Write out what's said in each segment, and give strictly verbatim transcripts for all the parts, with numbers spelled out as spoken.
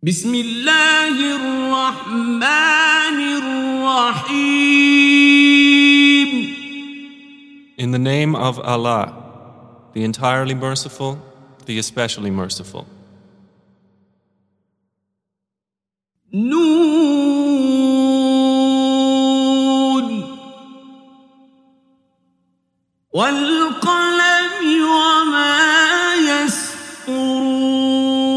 بسم الله الرحمن الرحيم. In the name of Allah, the entirely merciful, the especially merciful. نون والقلم وما يسطرون.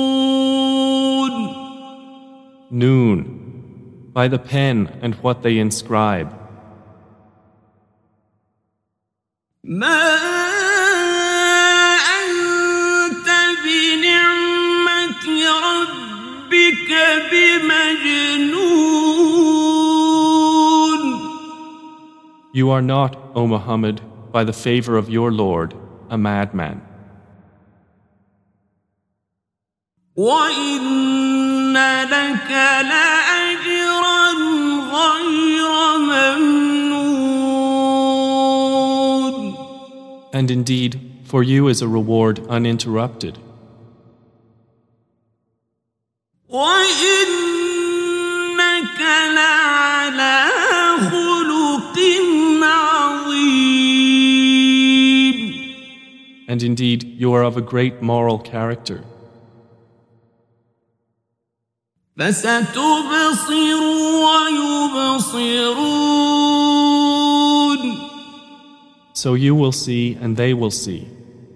Noon, by the pen and what they inscribe. ما أنت بنعمة ربك بمجنون. You are not, O Muhammad, by the favor of your Lord, a madman. وَإِنَّ لَكَ لَأَجْرًا غَيْرَ مَمْنُونٍ. And indeed, for you is a reward uninterrupted. وَإِنَّكَ لَعَلَى خُلُقٍ عَظِيمٍ. And indeed, you are of a great moral character. فستبصر ويبصرون. So you will see and they will see.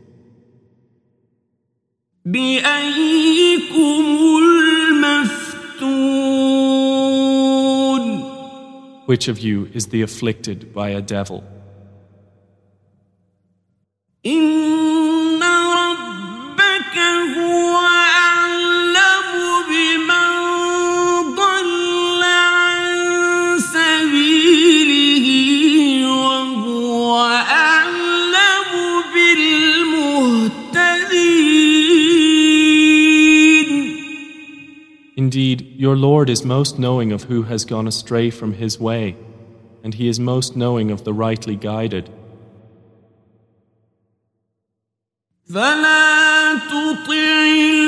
بأيكم المفتون. Which of you is the afflicted by a devil? إن ربك هو أعلم بمن ضل عن سبيله وهو أعلم بالمهتدين. Indeed, your Lord is most knowing of who has gone astray from His way, and He is most knowing of the rightly guided. فلا تطع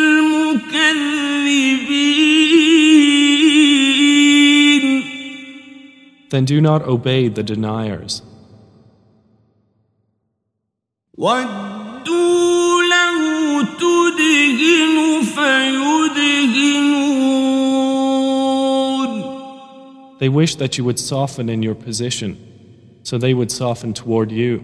المكذبين. Then do not obey the deniers. ودوا لو تدهن فيدهنون. They wish that you would soften in your position, so they would soften toward you.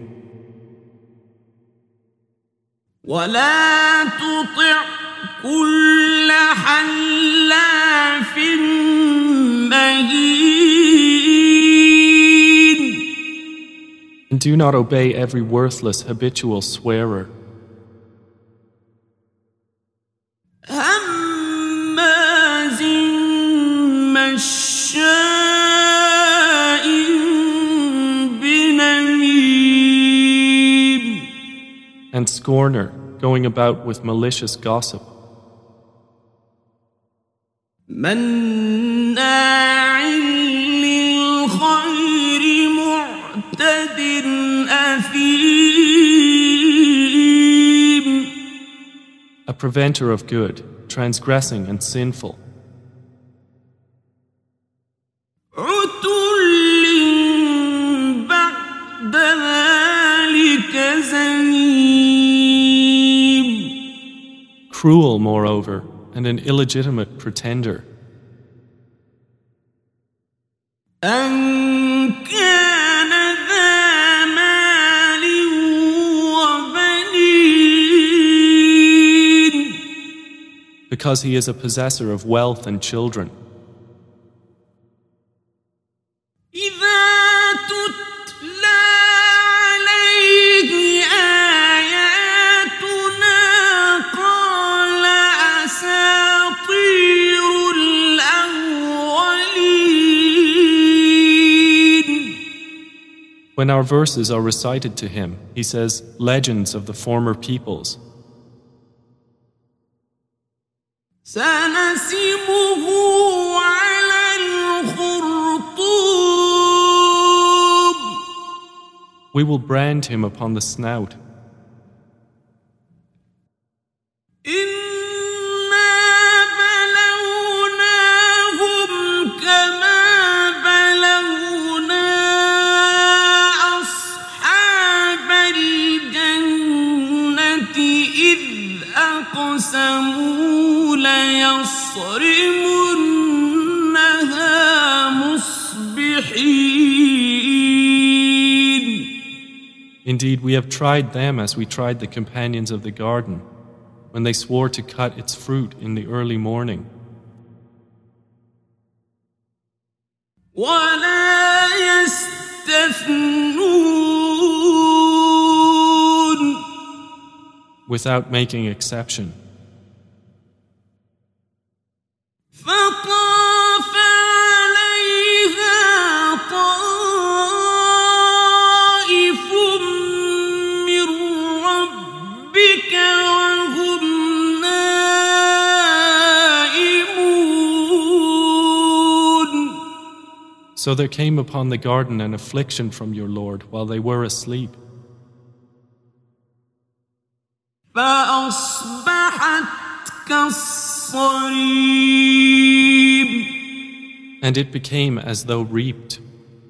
ولا تطع كل حلاف مهين. And do not obey every worthless habitual swearer. هماز مشاء بنميم. And scorner, going about with malicious gossip. مناع للخير معتد أثيم. A preventer of good, transgressing and sinful. عتل بعد ذلك زنيم. Cruel, moreover, and an illegitimate pretender. أن كان ذا مال وبنين. Because he is a possessor of wealth and children. إذا تتلى عليه آياتنا قال أساطير الأولين. When our verses are recited to him, he says, legends of the former peoples. سنسمه على الخرطوم. We will brand him upon the snout. إنا بلوناهم لَيَصْرِمُنَّهَا مُصْبِحِينَ. Indeed, we have tried them as we tried the companions of the garden, when they swore to cut its fruit in the early morning. وَلَا يَسْتَثْنُونَ. Without making exception. فَطَافَ عَلَيْهَا طَائِفٌ مِّن رَّبِّكَ وَهُمْ نَائِمُونَ. So there came upon the garden an affliction from your Lord while they were asleep. فَأَصْبَحَتْ كَالصَّرِيمِ. And it became as though reaped.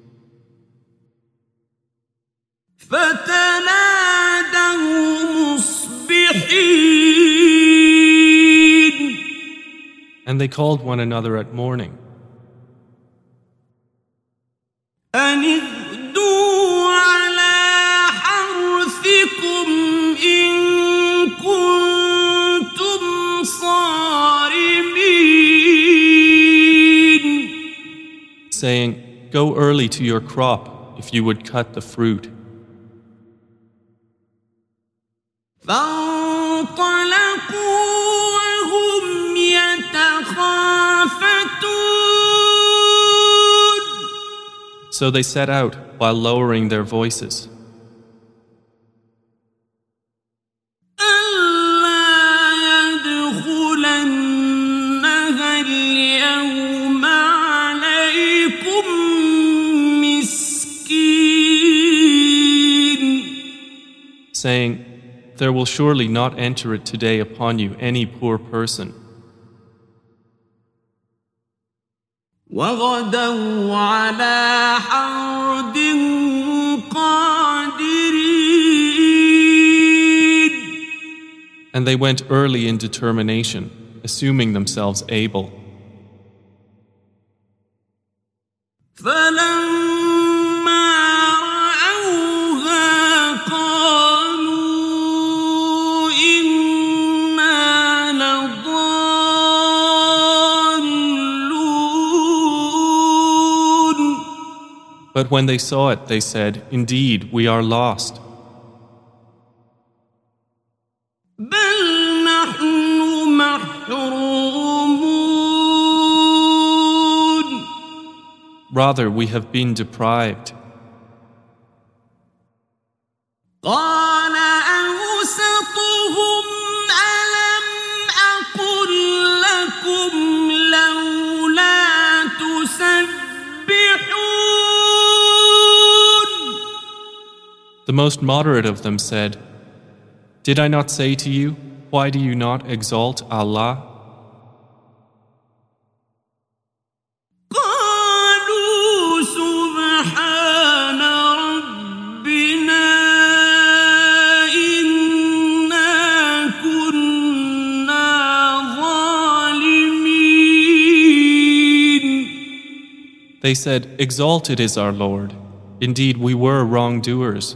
فَتَنَادَوْا مُصْبِحِينَ. And they called one another at morning. أَنِ اغْدُوا عَلَىٰ حَرْثِكُمْ إِن كُنتُمْ صَارِمِينَ. Saying, go early to your crop if you would cut the fruit. فَانطَلَقُوا وَهُمْ يَتَخَافَتُونَ. So they set out while lowering their voices. Saying, there will surely not enter it today upon you any poor person. وَغَدَوْا عَلَىٰ حَرْدٍ قَادِرِينَ. And they went early in determination, assuming themselves able. But when they saw it, they said, indeed, we are lost. بَلْ نَحْنُ مَحْرُومُونَ. Rather, we have been deprived. قَالَ أَوْسَطُهُمْ أَلَمْ أَقُل لَّكُمْ لَوْلَا تُسَبِّحُونَ. The most moderate of them said, did I not say to you, why do you not exalt Allah? قَالُوا سُبْحَانَ رَبِّنَا إِنَّا كُنَّا ظَالِمِينَ. They said, exalted is our Lord. Indeed, we were wrongdoers.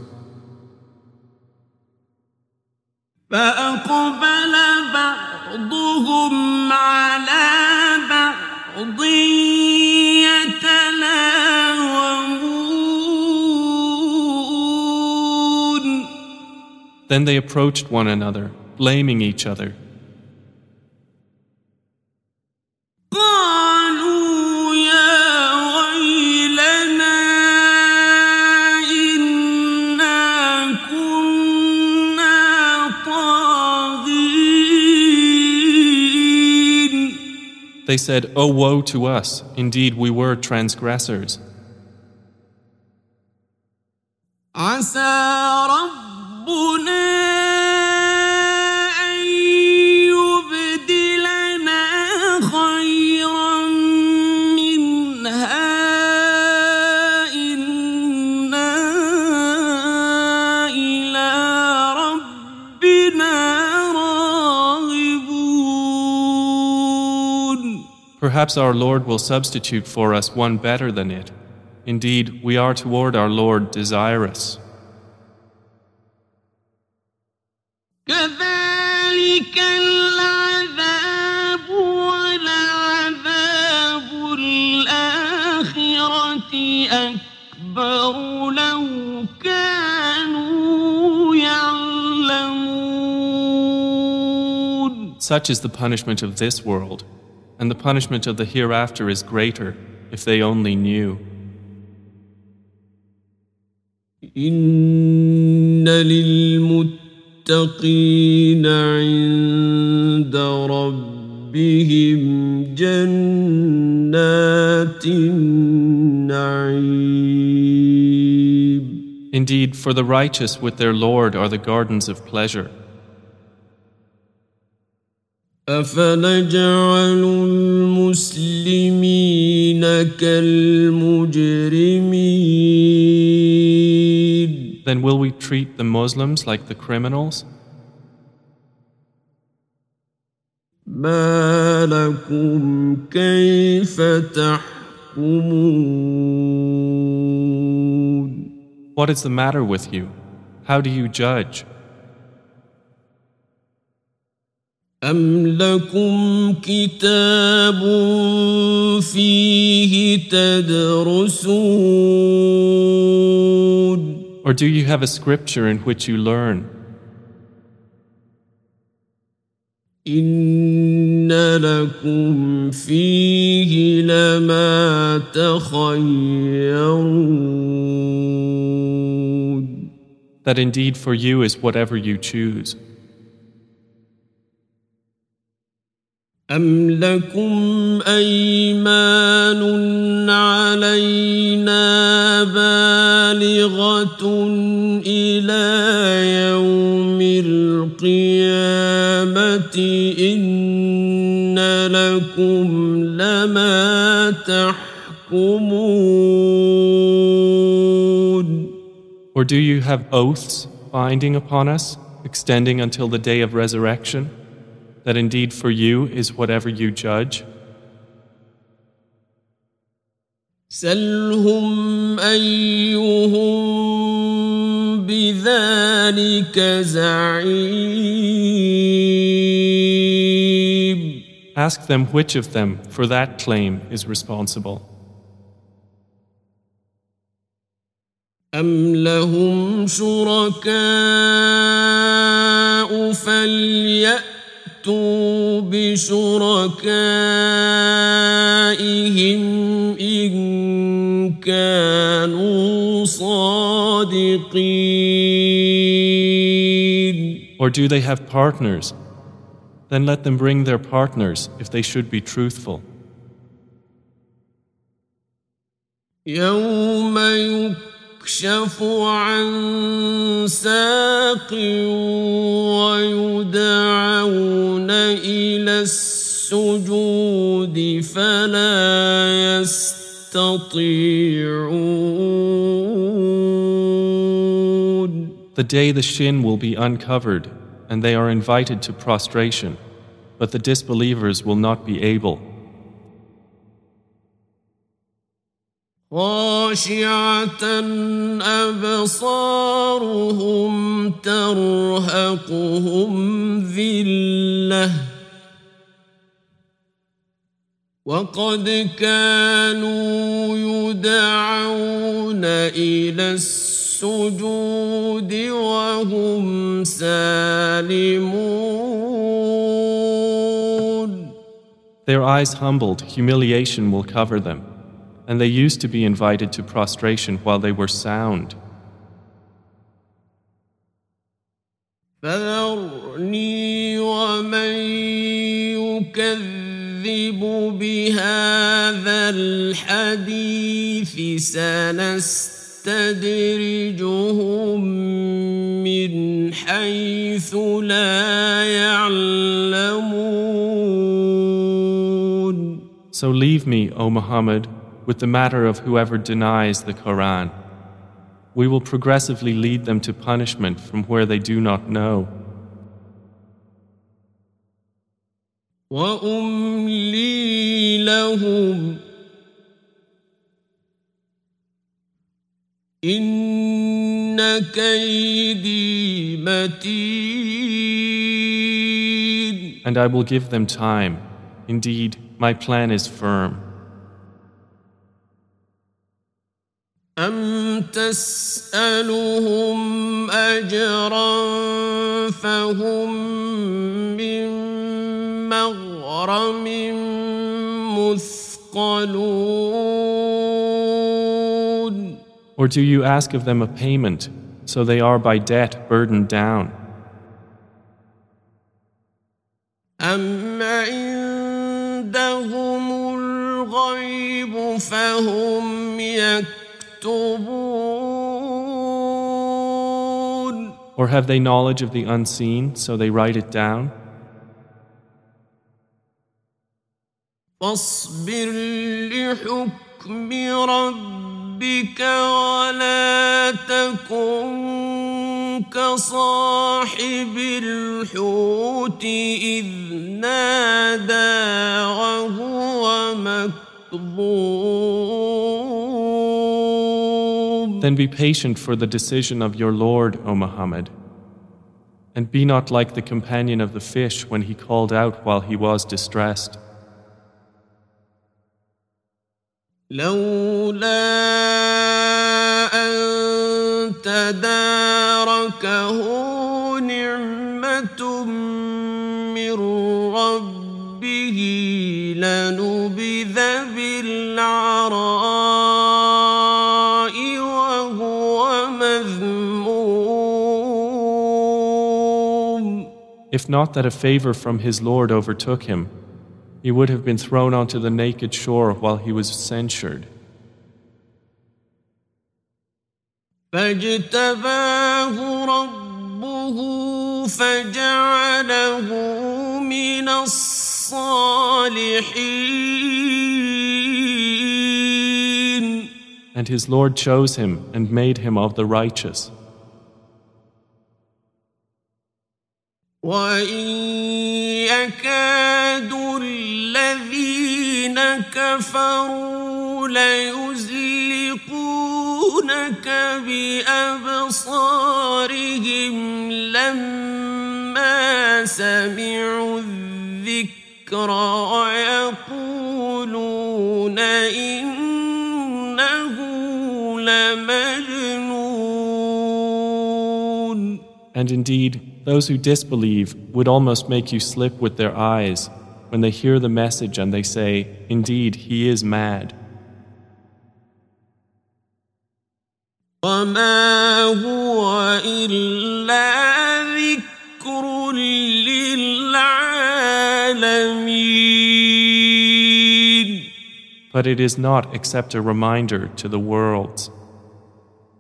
فَأَقْبَلَ بَعْضُهُمْ عَلَىٰ بَعْضٍ يَتَلَاوَمُونَ. Then they approached one another, blaming each other. قَالُوا يَا وَيْلَنَا إِنَّا كُنَّا طَاغِينَ. They said, oh, woe to us! Indeed, we were transgressors. عَسَى رَبُّنَا أَن يُبْدِلَنَا خَيْرًا مِّنْهَا إِنَّا إِلَىٰ رَبِّنَا راغبون. Perhaps our Lord will substitute for us one better than it. Indeed, we are toward our Lord desirous. كذلك العذاب ولعذاب الآخرة أكبر لو كانوا يعلمون. Such is the punishment of this world, and the punishment of the hereafter is greater if they only knew. إن للمتقين عند ربهم جنات النعيم. Indeed, for the righteous with their Lord are the gardens of pleasure. أفنجعل المسلمين كالمجرمين. Then will we treat the Muslims like the criminals? ما لكم كيف تحكمون. What is the matter with you? How do you judge? أم لكم كتاب فيه تدرسون. Or do you have a scripture in which you learn? إن لكم فيه لما تخيرون. That indeed for you is whatever you choose. أم لكم أيمان علينا بالغة إلى يوم القيامة إن لكم لما تحكمون. Or do you have oaths binding upon us, extending until the day of resurrection? That indeed for you is whatever you judge? سلهم أيهم بذلك زعيم. Ask them which of them for that claim is responsible. أم لهم شركاء فليأتوا بشركائهم إن كانوا صادقين. Or do they have partners? Then let them bring their partners if they should be truthful. يوم يكشف عن ساق ويدعون إلى السجود فلا يستطيعون. The day the shin will be uncovered and they are invited to prostration, but the disbelievers will not be able. خاشعة أبصارهم ترهقهم ذلة وقد كانوا يدعون إلى السجود وهم سالمون. Their eyes humbled, humiliation will cover them. And they used to be invited to prostration while they were sound. فذرني ومن يكذب بهذا الحديث سنستدرجهم من حيث لا يعلمون. So leave me, O Muhammad, with the matter of whoever denies the Quran. We will progressively lead them to punishment from where they do not know. وَأُمْلِي لهم إن كيدي متين. And I will give them time. Indeed, my plan is firm. أم تسألهم أجرا فهم من مغرم مثقلون. Or do you ask of them a payment, so they are by debt burdened down? أم عندهم الغيب فهم يكتبون. Or have they knowledge of the unseen, so they write it down? فاصبر لحكم ربك ولا تكن كصاحب الحوت إذ نادى وهو مكظوم. Then be patient for the decision of your Lord, O Muhammad, and be not like the companion of the fish when he called out while he was distressed. لولا أن تداركه نعمة من ربه لنبذ بالعراء وهو مذموم. If not that a favor from his Lord overtook him, he would have been thrown onto the naked shore while he was censured. فاجتباه ربه فجعله من الصالحين. And his Lord chose him and made him of the righteous. وَإِن يَكَادُ الَّذِينَ كَفَرُوا لَيُزْلِقُونَكَ بِأَبْصَارِهِمْ لَمَّا سَمِعُوا الذِّكْرَ وَيَقُولُونَ إِنَّهُ لَمَجْنُونَ. And indeed, those who disbelieve would almost make you slip with their eyes when they hear the message and they say, indeed, he is mad. وَمَا هُوَ إِلَّا ذِكْرٌ لِّلْعَالَمِينَ. But it is not except a reminder to the worlds.